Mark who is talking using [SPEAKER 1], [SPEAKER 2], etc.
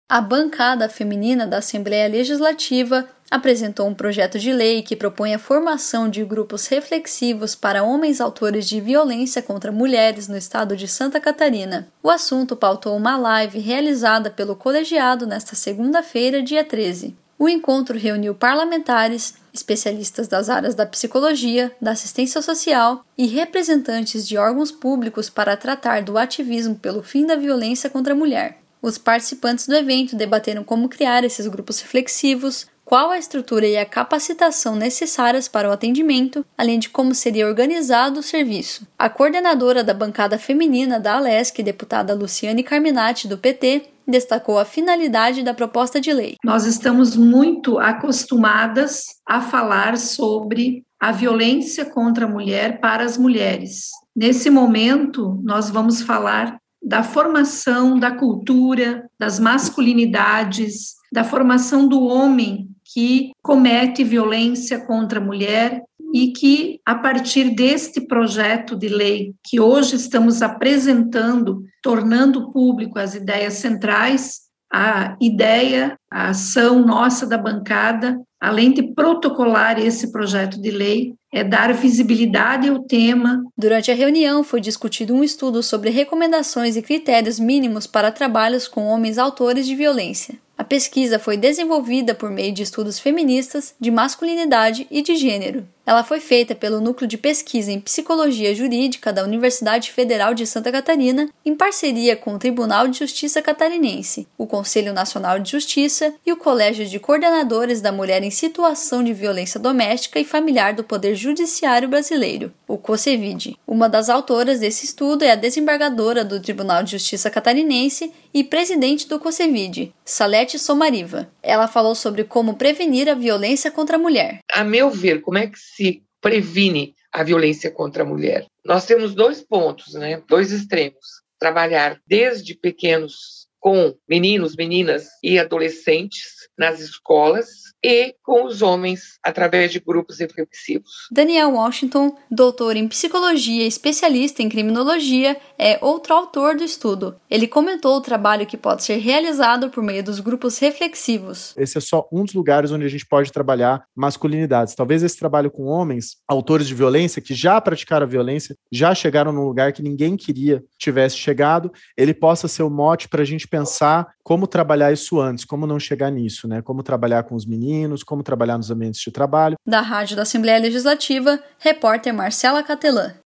[SPEAKER 1] A bancada feminina da Assembleia Legislativa apresentou um projeto de lei que propõe a formação de grupos reflexivos para homens autores de violência contra mulheres no estado de Santa Catarina. O assunto pautou uma live realizada pelo colegiado nesta segunda-feira, dia 13. O encontro reuniu parlamentares, especialistas das áreas da psicologia, da assistência social e representantes de órgãos públicos para tratar do ativismo pelo fim da violência contra a mulher. Os participantes do evento debateram como criar esses grupos reflexivos, qual a estrutura e a capacitação necessárias para o atendimento, além de como seria organizado o serviço. A coordenadora da bancada feminina da ALESC, deputada Luciane Carminati, do PT, destacou a finalidade da proposta de lei.
[SPEAKER 2] Nós estamos muito acostumadas a falar sobre a violência contra a mulher para as mulheres. Nesse momento, nós vamos falar da formação da cultura, das masculinidades, da formação do homem que comete violência contra a mulher e que, a partir deste projeto de lei que hoje estamos apresentando, tornando público as ideias centrais, a ideia, a ação nossa da bancada, além de protocolar esse projeto de lei, é dar visibilidade ao tema.
[SPEAKER 1] Durante a reunião, foi discutido um estudo sobre recomendações e critérios mínimos para trabalhos com homens autores de violência. A pesquisa foi desenvolvida por meio de estudos feministas, de masculinidade e de gênero. Ela foi feita pelo Núcleo de Pesquisa em Psicologia Jurídica da Universidade Federal de Santa Catarina, em parceria com o Tribunal de Justiça Catarinense, o Conselho Nacional de Justiça e o Colégio de Coordenadores da Mulher em Situação de Violência Doméstica e Familiar do Poder Judiciário Brasileiro, o COCEVID. Uma das autoras desse estudo é a desembargadora do Tribunal de Justiça Catarinense e presidente do COCEVID, Salete Somariva. Ela falou sobre como prevenir a violência contra a mulher.
[SPEAKER 3] A meu ver, como é que se previne a violência contra a mulher? Nós temos dois pontos, dois extremos. Trabalhar desde pequenos com meninos, meninas e adolescentes nas escolas e com os homens através de grupos reflexivos.
[SPEAKER 1] Daniel Washington, doutor em psicologia e especialista em criminologia, é outro autor do estudo. Ele comentou o trabalho que pode ser realizado por meio dos grupos reflexivos.
[SPEAKER 4] Esse é só um dos lugares onde a gente pode trabalhar masculinidades. Talvez esse trabalho com homens, autores de violência, que já praticaram a violência, já chegaram num lugar que ninguém queria tivesse chegado, ele possa ser o mote para a gente pensar como trabalhar isso antes, como não chegar nisso, como trabalhar com os meninos, como trabalhar nos ambientes de trabalho.
[SPEAKER 1] Da Rádio da Assembleia Legislativa, repórter Marcela Catelã.